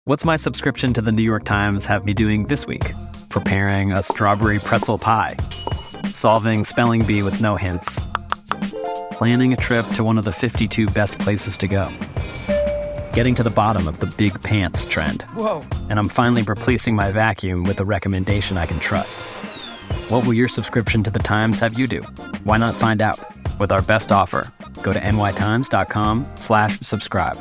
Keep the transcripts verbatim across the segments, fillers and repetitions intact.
What's my subscription to the New York Times have me doing this week? Preparing a strawberry pretzel pie, solving spelling bee with no hints, planning a trip to one of the fifty-two best places to go, getting to the bottom of the big pants trend. Whoa. And I'm finally replacing my vacuum with a recommendation I can trust. What will your subscription to the Times have you do? Why not find out? With our best offer, go to nytimes.com slash subscribe.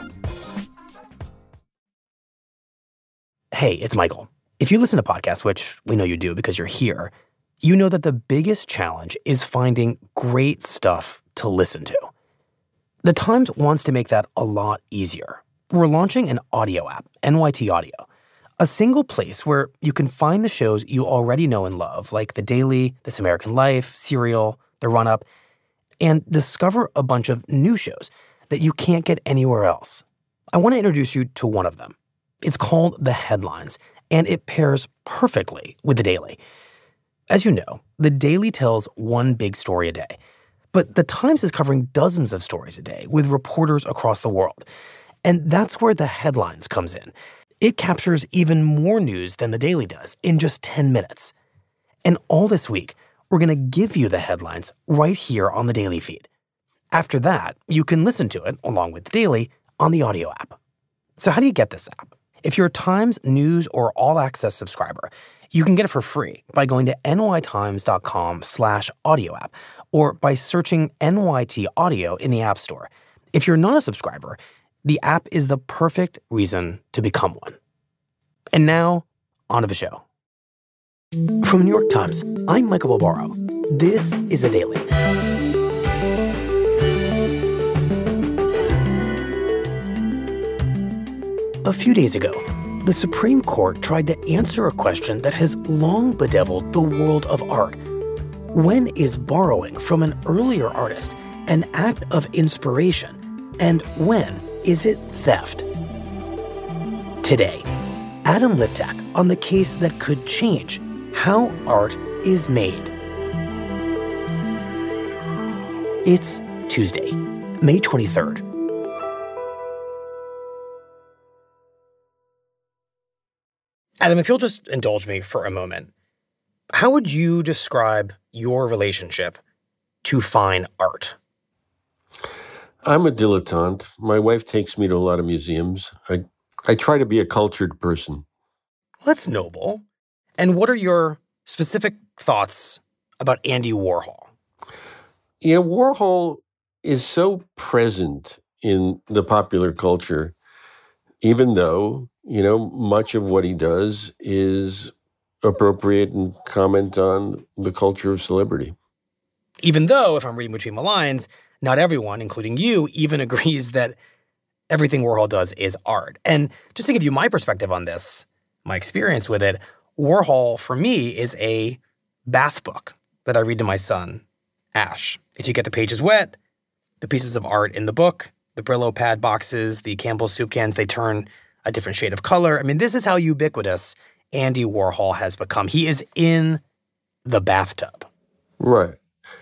Hey, it's Michael. If you listen to podcasts, which we know you do because you're here, you know that the biggest challenge is finding great stuff to listen to. The Times wants to make that a lot easier. We're launching an audio app, N Y T Audio, a single place where you can find the shows you already know and love, like The Daily, This American Life, Serial, The Run-Up, and discover a bunch of new shows that you can't get anywhere else. I want to introduce you to one of them. It's called The Headlines, and it pairs perfectly with The Daily. As you know, The Daily tells one big story a day, but The Times is covering dozens of stories a day with reporters across the world. And that's where The Headlines comes in. It captures even more news than The Daily does in just ten minutes. And all this week, we're going to give you the headlines right here on the Daily feed. After that, you can listen to it, along with The Daily, on the audio app. So how do you get this app? If you're a Times News or All Access subscriber, you can get it for free by going to nytimes.com slash audio app or by searching N Y T Audio in the App Store. If you're not a subscriber, the app is the perfect reason to become one. And now, on to the show. From the New York Times, I'm Michael Barbaro. This is The Daily. A few days ago, the Supreme Court tried to answer a question that has long bedeviled the world of art. When is borrowing from an earlier artist an act of inspiration, and when is it theft? Today, Adam Liptak on the case that could change how art is made. It's Tuesday, May twenty-third. Adam, if you'll just indulge me for a moment, how would you describe your relationship to fine art? I'm a dilettante. My wife takes me to a lot of museums. I I try to be a cultured person. Well, that's noble. And what are your specific thoughts about Andy Warhol? You know, Warhol is so present in the popular culture, even though, you know, much of what he does is appropriate and comment on the culture of celebrity. Even though, if I'm reading between the lines, not everyone, including you, even agrees that everything Warhol does is art. And just to give you my perspective on this, my experience with it, Warhol, for me, is a bath book that I read to my son, Ash. If you get the pages wet, the pieces of art in the book, the Brillo pad boxes, the Campbell's soup cans, they turn a different shade of color. I mean, this is how ubiquitous Andy Warhol has become. He is in the bathtub. Right.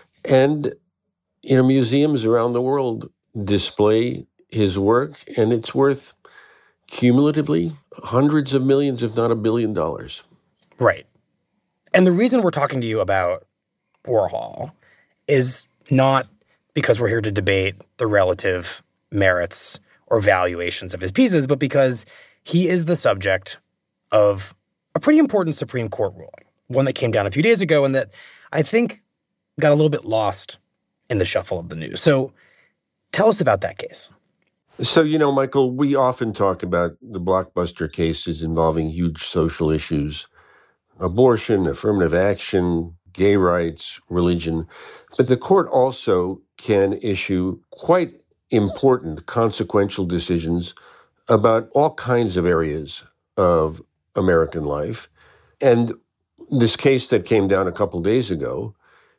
And, you know, museums around the world display his work, and it's worth cumulatively hundreds of millions, if not a billion dollars. Right. And the reason we're talking to you about Warhol is not because we're here to debate the relative merits or valuations of his pieces, but because he is the subject of a pretty important Supreme Court ruling, one that came down a few days ago and that I think got a little bit lost in the shuffle of the news. So tell us about that case. So, you know, Michael, we often talk about the blockbuster cases involving huge social issues, abortion, affirmative action, gay rights, religion. But the court also can issue quite important consequential decisions about all kinds of areas of American life. And this case that came down a couple days ago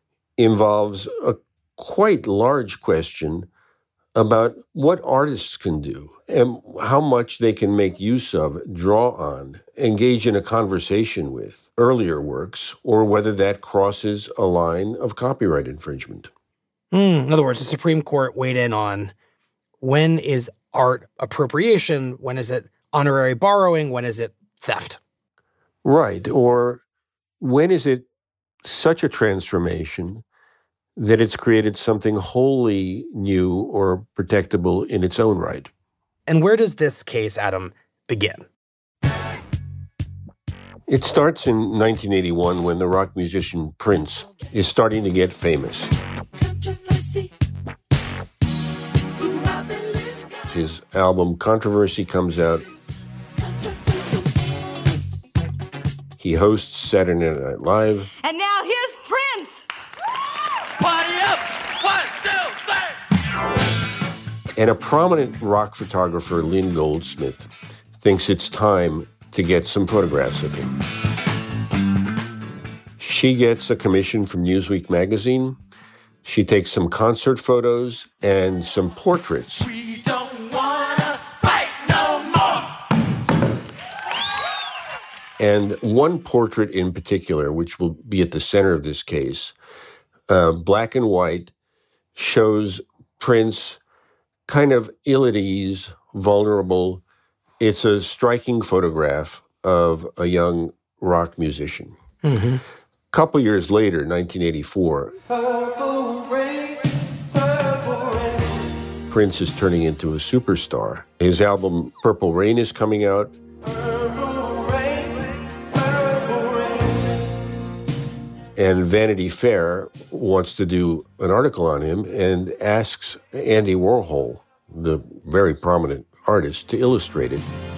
involves a quite large question about what artists can do and how much they can make use of, draw on, engage in a conversation with earlier works, or whether that crosses a line of copyright infringement. Mm, in other words, the Supreme Court weighed in on when is art appropriation, when is it honorary borrowing? When is it theft? Right. Or when is it such a transformation that it's created something wholly new or protectable in its own right? And where does this case, Adam, begin? It starts in nineteen eighty-one when the rock musician Prince is starting to get famous. His album Controversy comes out. He hosts Saturday Night Live. And now here's Prince! Party up! One, two, three! And a prominent rock photographer, Lynn Goldsmith, thinks it's time to get some photographs of him. She gets a commission from Newsweek magazine. She takes some concert photos and some portraits. We don't wanna fight no more! And one portrait in particular, which will be at the center of this case, uh, black and white, shows Prince kind of ill at ease, vulnerable. It's a striking photograph of a young rock musician. Mm-hmm. A couple years later, nineteen eighty-four, Purple rain, purple rain. Prince is turning into a superstar. His album Purple Rain is coming out. Purple rain, purple rain. And Vanity Fair wants to do an article on him and asks Andy Warhol, the very prominent artist, to illustrate it.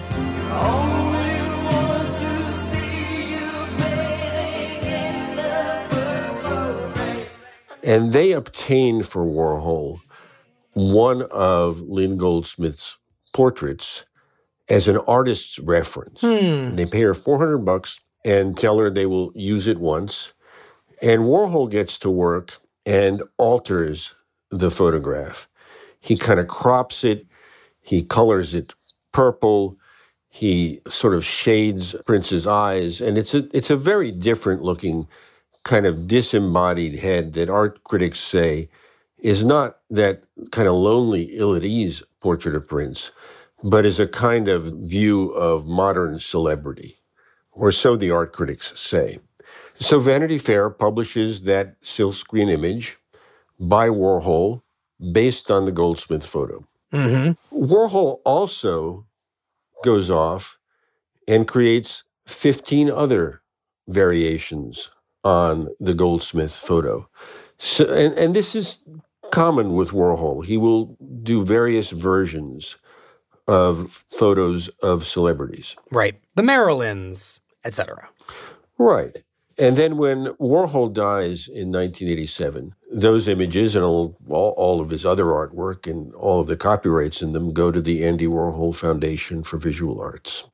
Only want to see you bathing in the purple rain. And they obtain for Warhol one of Lynn Goldsmith's portraits as an artist's reference. Hmm. They pay her four hundred bucks and tell her they will use it once. And Warhol gets to work and alters the photograph. He kind of crops it. He colors it purple. He sort of shades Prince's eyes. And it's a, it's a very different looking kind of disembodied head that art critics say is not that kind of lonely, ill-at-ease portrait of Prince, but is a kind of view of modern celebrity, or so the art critics say. So Vanity Fair publishes that silkscreen image by Warhol based on the Goldsmith photo. Mm-hmm. Warhol also goes off and creates fifteen other variations on the Goldsmith photo. So, and, and this is common with Warhol. He will do various versions of photos of celebrities. Right. The Marilyns, et cetera. Right. And then when Warhol dies in nineteen eighty-seven, those images and all, all, all of his other artwork and all of the copyrights in them go to the Andy Warhol Foundation for Visual Arts.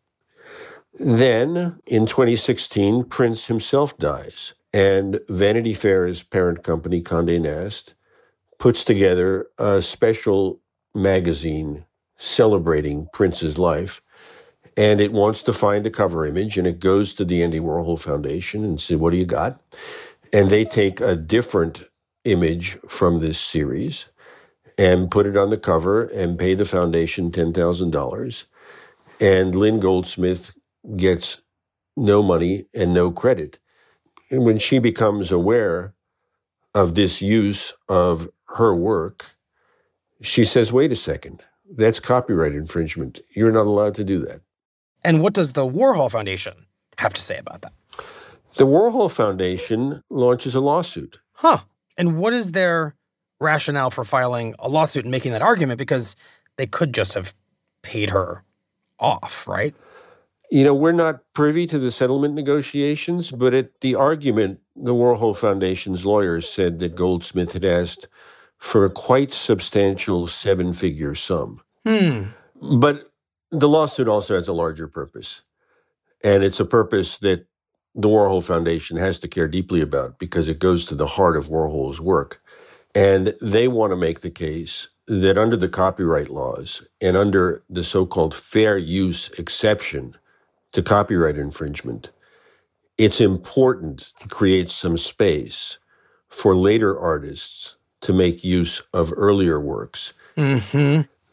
Then, in twenty sixteen, Prince himself dies, and Vanity Fair's parent company, Condé Nast, puts together a special magazine celebrating Prince's life. And it wants to find a cover image, and it goes to the Andy Warhol Foundation and says, what do you got? And they take a different image from this series and put it on the cover and pay the foundation ten thousand dollars. And Lynn Goldsmith gets no money and no credit. And when she becomes aware of this use of her work, she says, wait a second, that's copyright infringement. You're not allowed to do that. And what does the Warhol Foundation have to say about that? The Warhol Foundation launches a lawsuit. Huh. And what is their rationale for filing a lawsuit and making that argument? Because they could just have paid her off, right? You know, we're not privy to the settlement negotiations, but at the argument, the Warhol Foundation's lawyers said that Goldsmith had asked for a quite substantial seven-figure sum. Hmm. But the lawsuit also has a larger purpose. And it's a purpose that the Warhol Foundation has to care deeply about because it goes to the heart of Warhol's work. And they want to make the case that under the copyright laws and under the so-called fair use exception to copyright infringement, it's important to create some space for later artists to make use of earlier works. Mm-hmm.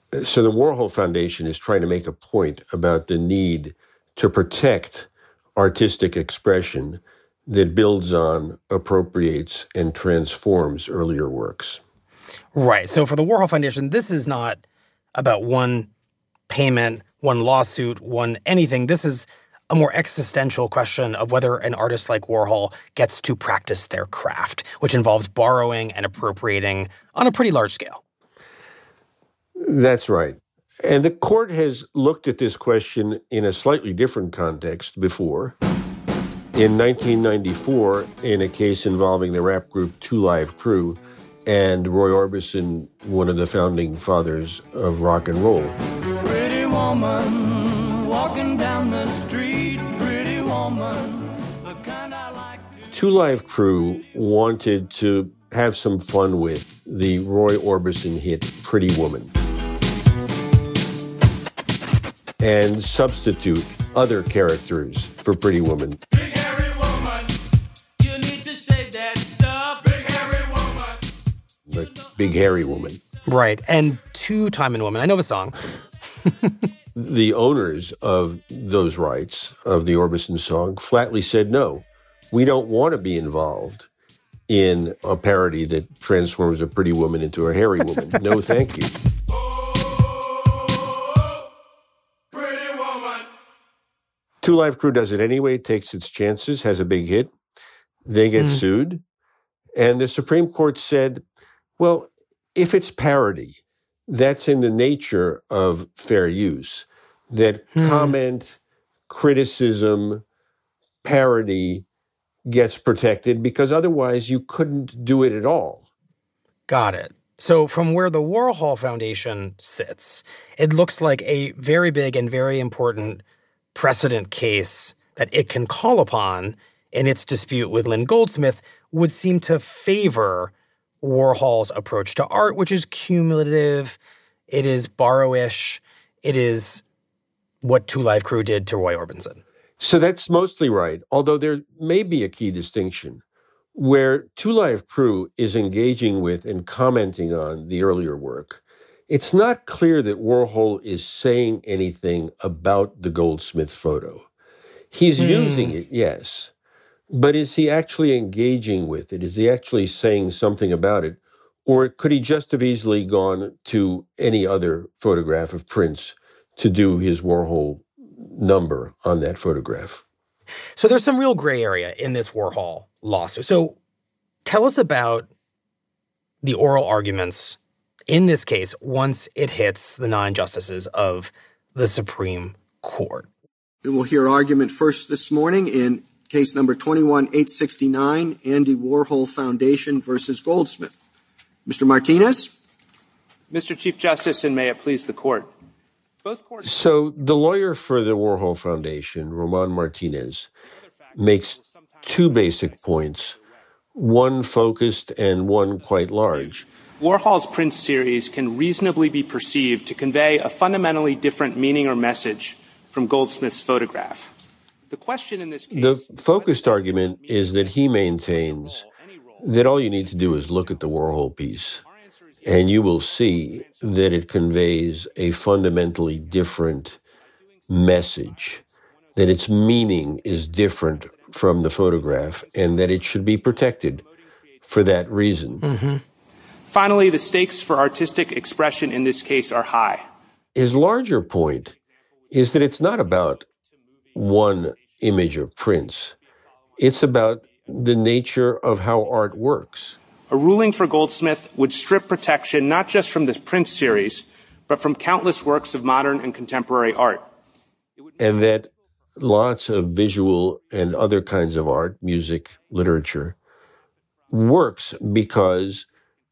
So the Warhol Foundation is trying to make a point about the need to protect artistic expression that builds on, appropriates, and transforms earlier works. Right. So for the Warhol Foundation, this is not about one payment, one lawsuit, one anything. This is a more existential question of whether an artist like Warhol gets to practice their craft, which involves borrowing and appropriating on a pretty large scale. That's right. And the court has looked at this question in a slightly different context before. In nineteen ninety-four, in a case involving the rap group Two Live Crew and Roy Orbison, one of the founding fathers of rock and roll. Pretty woman walking down the street, pretty woman, the kind I like to... Two Live Crew wanted to have some fun with the Roy Orbison hit Pretty Woman and substitute other characters for Pretty Woman. Big hairy woman, you need to shave that stuff. Big hairy woman. The Big Hairy Woman. Right. And Two Time and Woman. I know the song. The owners of those rights, of the Orbison song, flatly said, no, we don't want to be involved in a parody that transforms a pretty woman into a hairy woman. No, thank you. Two Live Crew does it anyway, takes its chances, has a big hit. They get mm. sued. And the Supreme Court said, well, if it's parody, that's in the nature of fair use. That mm. comment, criticism, parody gets protected because otherwise you couldn't do it at all. Got it. So from where the Warhol Foundation sits, it looks like a very big and very important precedent case that it can call upon in its dispute with Lynn Goldsmith would seem to favor Warhol's approach to art, which is cumulative, it is borrowish, it is what Two Live Crew did to Roy Orbison. So that's mostly right, although there may be a key distinction where Two Live Crew is engaging with and commenting on the earlier work. It's not clear that Warhol is saying anything about the Goldsmith photo. He's mm. using it, yes, but is he actually engaging with it? Is he actually saying something about it? Or could he just have easily gone to any other photograph of Prince to do his Warhol number on that photograph? So there's some real gray area in this Warhol lawsuit. So tell us about the oral arguments in this case once it hits the nine justices of the Supreme Court. We will hear argument first this morning in case number twenty-one eight sixty-nine, Andy Warhol Foundation versus Goldsmith. Mister Martinez? Mister Chief Justice, and may it please the court. Both courts. So the lawyer for the Warhol Foundation, Roman Martinez, makes two basic points, one focused and one quite large. Warhol's Prince series can reasonably be perceived to convey a fundamentally different meaning or message from Goldsmith's photograph. The question in this case... The focused argument is that he maintains that all you need to do is look at the Warhol piece, and you will see that it conveys a fundamentally different message, that its meaning is different from the photograph, and that it should be protected for that reason. Mm-hmm. Finally, the stakes for artistic expression in this case are high. His larger point is that it's not about one image of Prince. It's about the nature of how art works. A ruling for Goldsmith would strip protection not just from the Prince series, but from countless works of modern and contemporary art. And that lots of visual and other kinds of art, music, literature, works because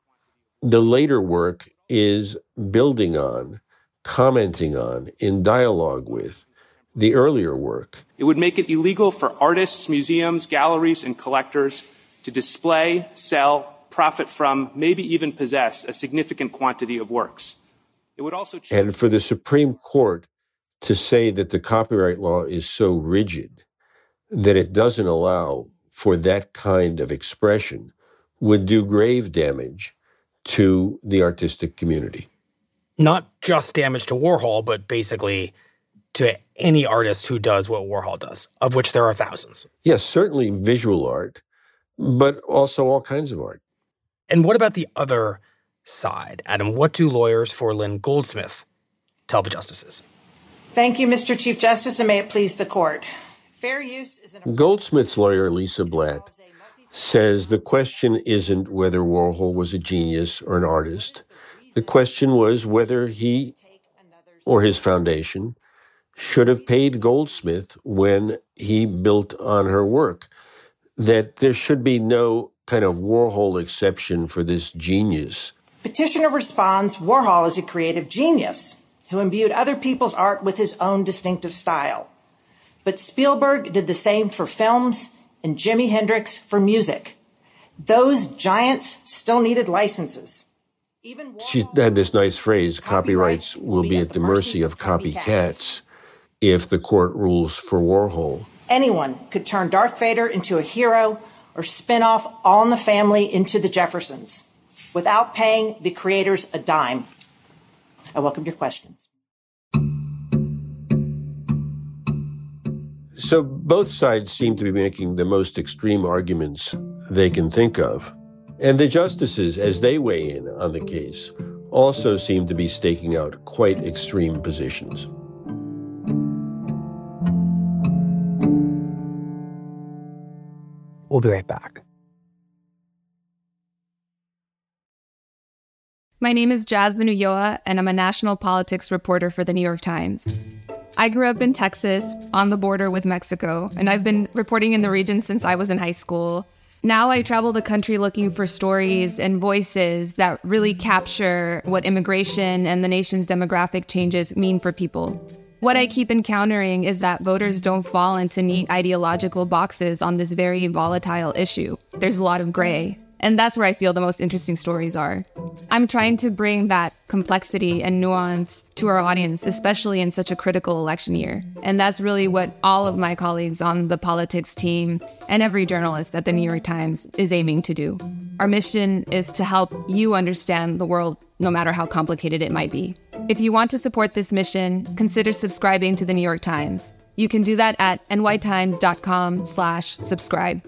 the later work is building on, commenting on, in dialogue with the earlier work. It would make it illegal for artists, museums, galleries, and collectors to display, sell, profit from, maybe even possess a significant quantity of works. It would also change- And for the Supreme Court to say that the copyright law is so rigid that it doesn't allow for that kind of expression would do grave damage to the artistic community. Not just damage to Warhol, but basically to any artist who does what Warhol does, of which there are thousands. Yes, certainly visual art, but also all kinds of art. And what about the other side? Adam, what do lawyers for Lynn Goldsmith tell the justices? Thank you, Mister Chief Justice, and may it please the court. Fair use is an... Goldsmith's lawyer, Lisa Blatt, says the question isn't whether Warhol was a genius or an artist. The question was whether he or his foundation should have paid Goldsmith when he built on her work, that there should be no kind of Warhol exception for this genius. Petitioner responds, Warhol is a creative genius who imbued other people's art with his own distinctive style. But Spielberg did the same for films and Jimi Hendrix for music. Those giants still needed licenses. Even she had this nice phrase, copyrights will be at the mercy of copycats if the court rules for Warhol. Anyone could turn Darth Vader into a hero or spin off All in the Family into the Jeffersons without paying the creators a dime. I welcome your questions. So both sides seem to be making the most extreme arguments they can think of. And the justices, as they weigh in on the case, also seem to be staking out quite extreme positions. We'll be right back. My name is Jasmine Ulloa, and I'm a national politics reporter for the New York Times. I grew up in Texas, on the border with Mexico, and I've been reporting in the region since I was in high school. Now I travel the country looking for stories and voices that really capture what immigration and the nation's demographic changes mean for people. What I keep encountering is that voters don't fall into neat ideological boxes on this very volatile issue. There's a lot of gray. And that's where I feel the most interesting stories are. I'm trying to bring that complexity and nuance to our audience, especially in such a critical election year. And that's really what all of my colleagues on the politics team and every journalist at the New York Times is aiming to do. Our mission is to help you understand the world, no matter how complicated it might be. If you want to support this mission, consider subscribing to the New York Times. You can do that at nytimes.com slash subscribe.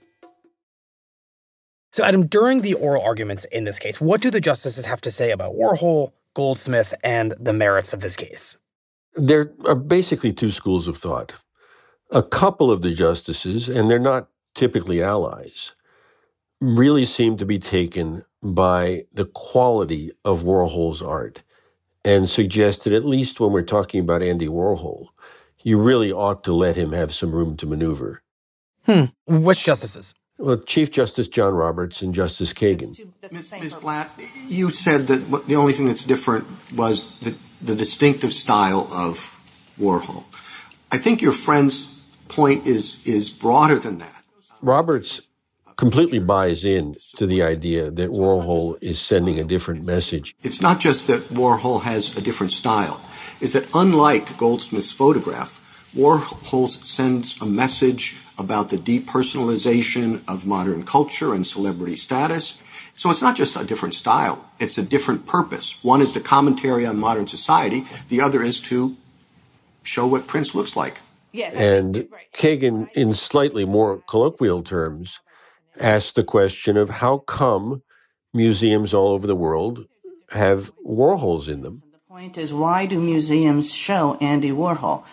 So, Adam, during the oral arguments in this case, what do the justices have to say about Warhol, Goldsmith, and the merits of this case? There are basically two schools of thought. A couple of the justices, and they're not typically allies, really seem to be taken by the quality of Warhol's art and suggest that at least when we're talking about Andy Warhol, you really ought to let him have some room to maneuver. Hmm. Which justices? Well, Chief Justice John Roberts and Justice Kagan. Miz Blatt, you said that what, the only thing that's different was the, the distinctive style of Warhol. I think your friend's point is is broader than that. Roberts completely buys in to the idea that Warhol is sending a different message. It's not just that Warhol has a different style. It's that unlike Goldsmith's photograph, Warhol sends a message about the depersonalization of modern culture and celebrity status. So it's not just a different style, it's a different purpose. One is the commentary on modern society, the other is to show what Prince looks like. Yes. And Kagan, in slightly more colloquial terms, asked the question of how come museums all over the world have Warhols in them? The point is, why do museums show Andy Warhol?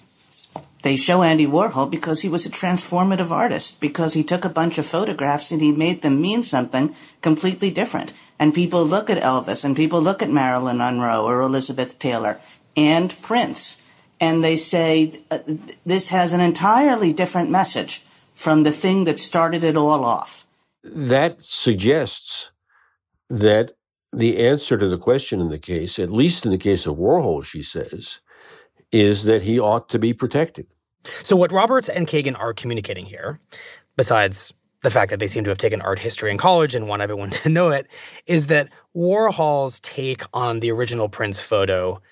They show Andy Warhol because he was a transformative artist, because he took a bunch of photographs and he made them mean something completely different. And people look at Elvis and people look at Marilyn Monroe or Elizabeth Taylor and Prince, and they say, uh, this has an entirely different message from the thing that started it all off. That suggests that the answer to the question in the case, at least in the case of Warhol, she says, is that he ought to be protected. So what Roberts and Kagan are communicating here, besides the fact that they seem to have taken art history in college and want everyone to know it, is that Warhol's take on the original Prince photo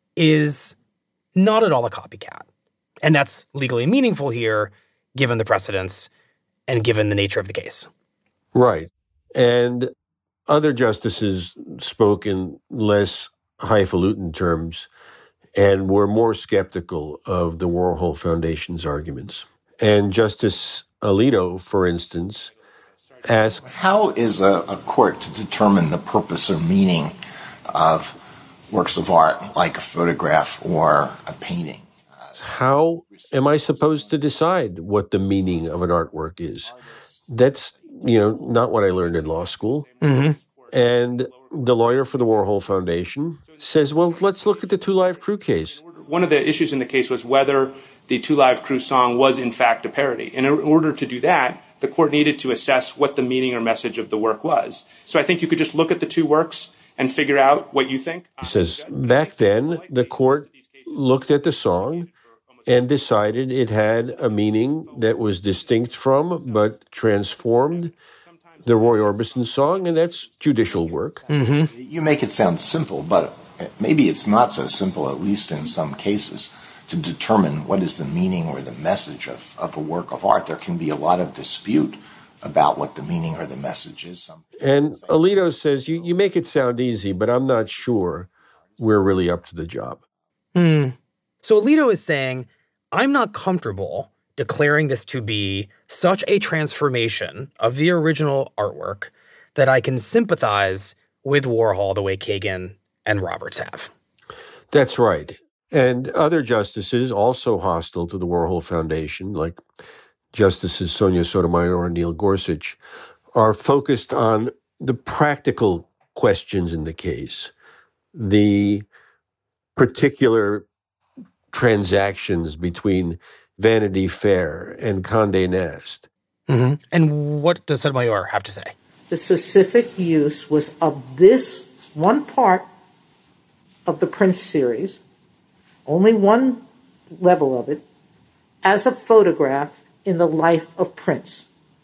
is not at all a copycat. And that's legally meaningful here, given the precedents and given the nature of the case. Right. And other justices spoke in less highfalutin terms and were more skeptical of the Warhol Foundation's arguments. And Justice Alito, for instance, asked, how is a, a court to determine the purpose or meaning of works of art like a photograph or a painting? How am I supposed to decide what the meaning of an artwork is? That's, you know, not what I learned in law school. Mm-hmm. And the lawyer for the Warhol Foundation says, well, let's look at the Two Live Crew case. One of the issues in the case was whether the Two Live Crew song was in fact a parody. And in order to do that, the court needed to assess what the meaning or message of the work was. So I think you could just look at the two works and figure out what you think. He says, back then, the court looked at the song and decided it had a meaning that was distinct from, but transformed the Roy Orbison song, and that's judicial work. Mm-hmm. You make it sound simple, but maybe it's not so simple, at least in some cases, to determine what is the meaning or the message of, of a work of art. There can be a lot of dispute about what the meaning or the message is. Some and Alito says, you, you make it sound easy, but I'm not sure we're really up to the job. Hmm. So Alito is saying, I'm not comfortable declaring this to be such a transformation of the original artwork that I can sympathize with Warhol the way Kagan and Roberts have. That's right. And other justices also hostile to the Warhol Foundation, like Justices Sonia Sotomayor and Neil Gorsuch, are focused on the practical questions in the case, the particular transactions between Vanity Fair and Condé Nast. Mm-hmm. And what does Sotomayor have to say? The specific use was of this one part of the Prince series, only one level of it, as a photograph in the life of Prince.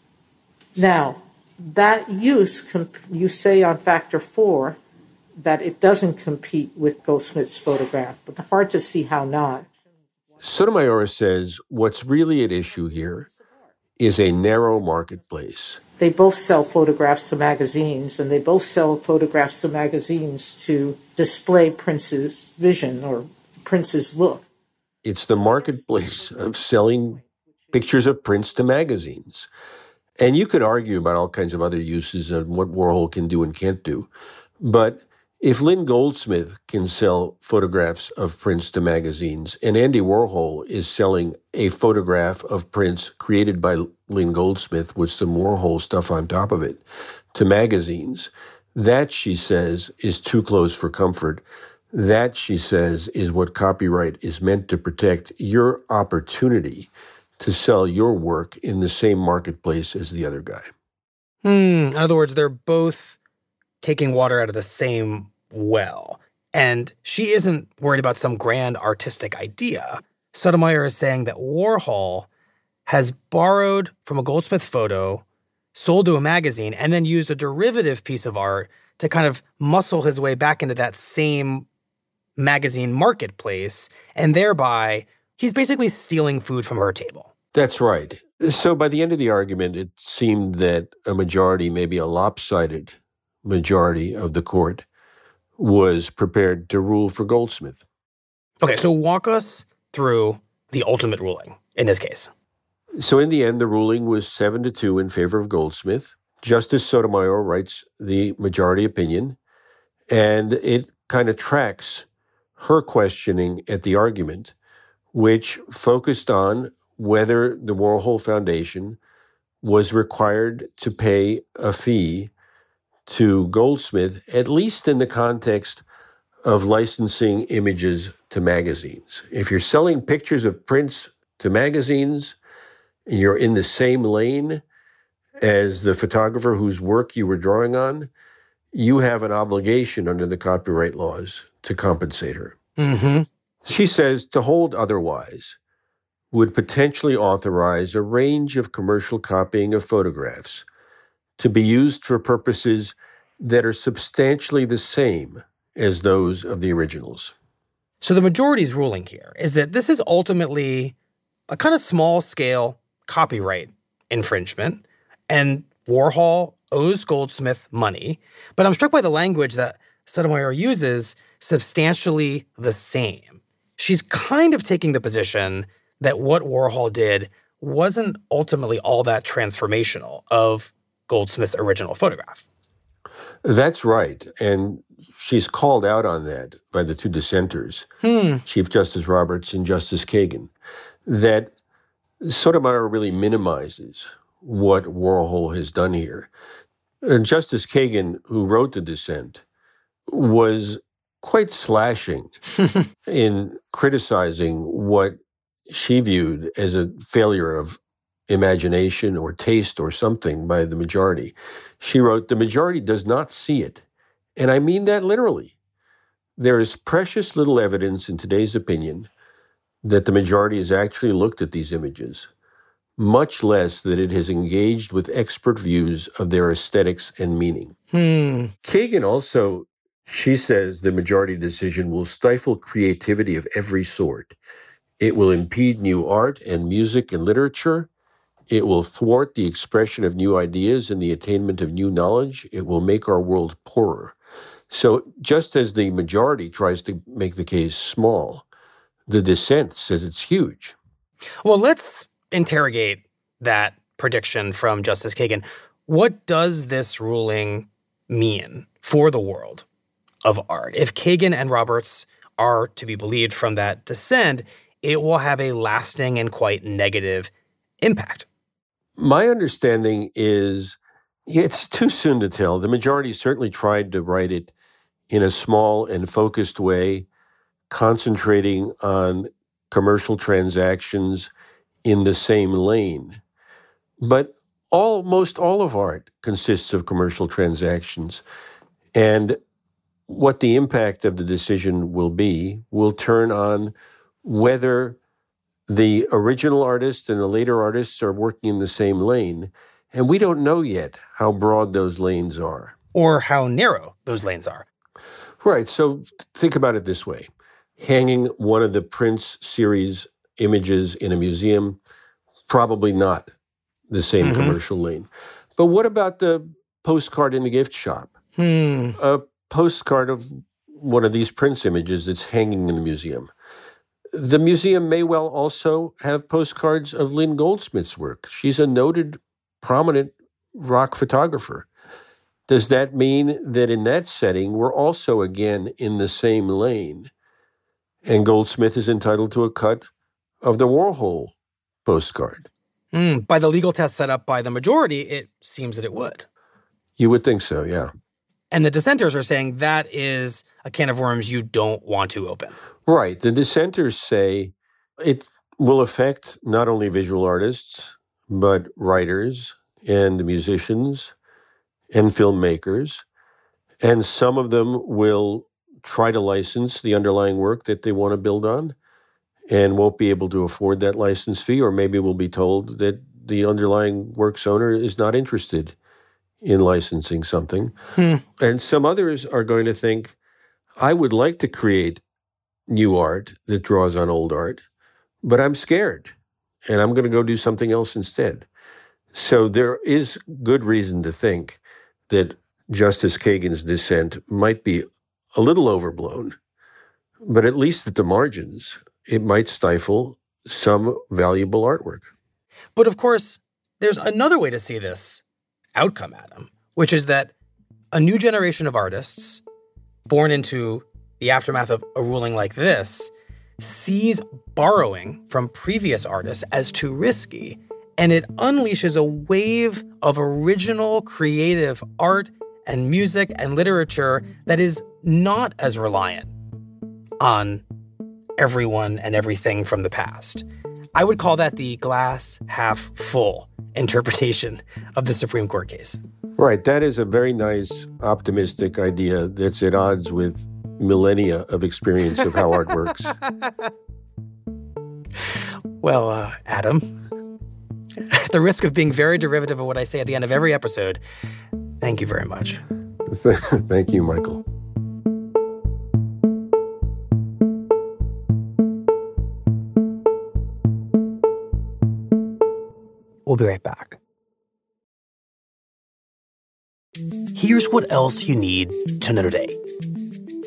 Now, that use, you say on factor four, that it doesn't compete with Goldsmith's photograph, but hard to see how not. Sotomayor says what's really at issue here is a narrow marketplace. They both sell photographs to magazines, and they both sell photographs to magazines to display Prince's vision or Prince's look. It's the marketplace of selling pictures of Prince to magazines. And you could argue about all kinds of other uses and what Warhol can do and can't do. But if Lynn Goldsmith can sell photographs of Prince to magazines, and Andy Warhol is selling a photograph of Prince created by Lynn Goldsmith with some Warhol stuff on top of it to magazines, that, she says, is too close for comfort. That, she says, is what copyright is meant to protect: your opportunity to sell your work in the same marketplace as the other guy. Hmm. In other words, they're both taking water out of the same well. And she isn't worried about some grand artistic idea. Sotomayor is saying that Warhol has borrowed from a Goldsmith photo, sold to a magazine, and then used a derivative piece of art to kind of muscle his way back into that same magazine marketplace. And thereby, he's basically stealing food from her table. That's right. So by the end of the argument, it seemed that a majority, maybe a lopsided majority of the court, was prepared to rule for Goldsmith. Okay, so walk us through the ultimate ruling in this case. So in the end, the ruling was seven to two in favor of Goldsmith. Justice Sotomayor writes the majority opinion, and it kind of tracks her questioning at the argument, which focused on whether the Warhol Foundation was required to pay a fee to Goldsmith, at least in the context of licensing images to magazines. If you're selling pictures of Prince to magazines and you're in the same lane as the photographer whose work you were drawing on, you have an obligation under the copyright laws to compensate her. Mm-hmm. She says to hold otherwise would potentially authorize a range of commercial copying of photographs to be used for purposes that are substantially the same as those of the originals. So the majority's ruling here is that this is ultimately a kind of small-scale copyright infringement, and Warhol owes Goldsmith money. But I'm struck by the language that Sotomayor uses substantially the same. She's kind of taking the position that what Warhol did wasn't ultimately all that transformational of Goldsmith's original photograph. That's right. And she's called out on that by the two dissenters, hmm. Chief Justice Roberts and Justice Kagan, that Sotomayor really minimizes what Warhol has done here. And Justice Kagan, who wrote the dissent, was quite slashing in criticizing what she viewed as a failure of imagination or taste or something by the majority. She wrote, "The majority does not see it." And I mean that literally. There is precious little evidence in today's opinion that the majority has actually looked at these images, much less that it has engaged with expert views of their aesthetics and meaning. Hmm. Kagan also, she says the majority decision will stifle creativity of every sort. It will impede new art and music and literature. It will thwart the expression of new ideas and the attainment of new knowledge. It will make our world poorer. So just as the majority tries to make the case small, the dissent says it's huge. Well, let's interrogate that prediction from Justice Kagan. What does this ruling mean for the world of art? If Kagan and Roberts are to be believed from that dissent, it will have a lasting and quite negative impact. My understanding is it's too soon to tell. The majority certainly tried to write it in a small and focused way, concentrating on commercial transactions in the same lane. But almost all of art consists of commercial transactions. And what the impact of the decision will be will turn on whether the original artists and the later artists are working in the same lane. And we don't know yet how broad those lanes are. Or how narrow those lanes are. Right. So think about it this way. Hanging one of the Prince series images in a museum, probably not the same mm-hmm. commercial lane. But what about the postcard in the gift shop? Hmm. A postcard of one of these Prince images that's hanging in the museum. The museum may well also have postcards of Lynn Goldsmith's work. She's a noted, prominent rock photographer. Does that mean that in that setting, we're also again in the same lane, and Goldsmith is entitled to a cut of the Warhol postcard? Mm, by the legal test set up by the majority, it seems that it would. You would think so, yeah. And the dissenters are saying that is a can of worms you don't want to open. Right. The dissenters say it will affect not only visual artists, but writers and musicians and filmmakers. And some of them will try to license the underlying work that they want to build on and won't be able to afford that license fee, or maybe will be told that the underlying work's owner is not interested in licensing something. Hmm. And some others are going to think, I would like to create new art that draws on old art, but I'm scared, and I'm going to go do something else instead. So there is good reason to think that Justice Kagan's dissent might be a little overblown, but at least at the margins, it might stifle some valuable artwork. But of course, there's another way to see this outcome, Adam, which is that a new generation of artists born into the aftermath of a ruling like this sees borrowing from previous artists as too risky, and it unleashes a wave of original creative art and music and literature that is not as reliant on everyone and everything from the past. I would call that the glass half full interpretation of the Supreme Court case. Right. That is a very nice, optimistic idea that's at odds with millennia of experience of how art works. Well, uh, Adam, at the risk of being very derivative of what I say at the end of every episode, thank you very much. Thank you, Michael. We'll be right back. Here's what else you need to know today.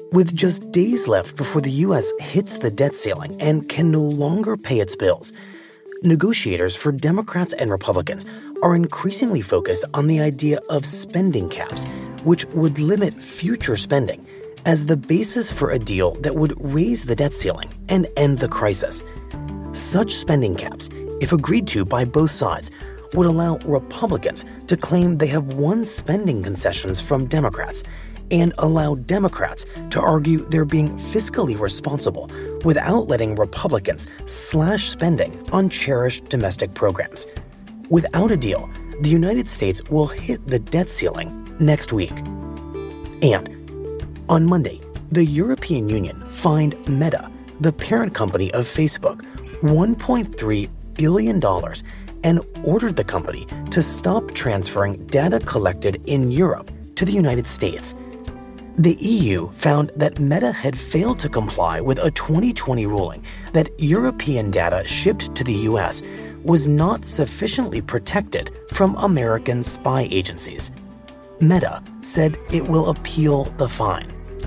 With just days left before the U S hits the debt ceiling and can no longer pay its bills, negotiators for Democrats and Republicans are increasingly focused on the idea of spending caps, which would limit future spending, as the basis for a deal that would raise the debt ceiling and end the crisis. Such spending caps, if agreed to by both sides, would allow Republicans to claim they have won spending concessions from Democrats and allow Democrats to argue they're being fiscally responsible without letting Republicans slash spending on cherished domestic programs. Without a deal, the United States will hit the debt ceiling next week. And on Monday, the European Union fined Meta, the parent company of Facebook, one point three billion dollars and ordered the company to stop transferring data collected in Europe to the United States. The E U found that Meta had failed to comply with a twenty twenty ruling that European data shipped to the U S was not sufficiently protected from American spy agencies. Meta said it will appeal the fine.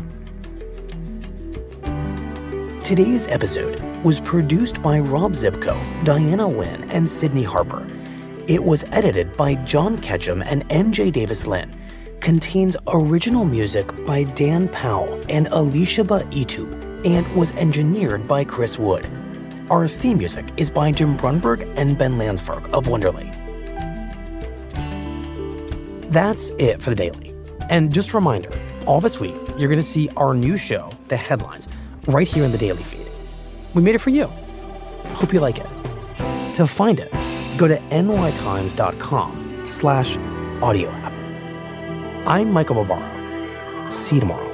Today's episode was produced by Rob Zibko, Diana Wynn, and Sydney Harper. It was edited by John Ketchum and M J Davis Lynn. Contains original music by Dan Powell and Alicia Itu, and was engineered by Chris Wood. Our theme music is by Jim Brunberg and Ben Landsberg of Wonderly. That's it for the Daily. And just a reminder, all this week, you're going to see our new show, The Headlines, right here in the Daily feed. We made it for you. Hope you like it. To find it, go to nytimes.com slash audio app. I'm Michael Barbaro. See you tomorrow.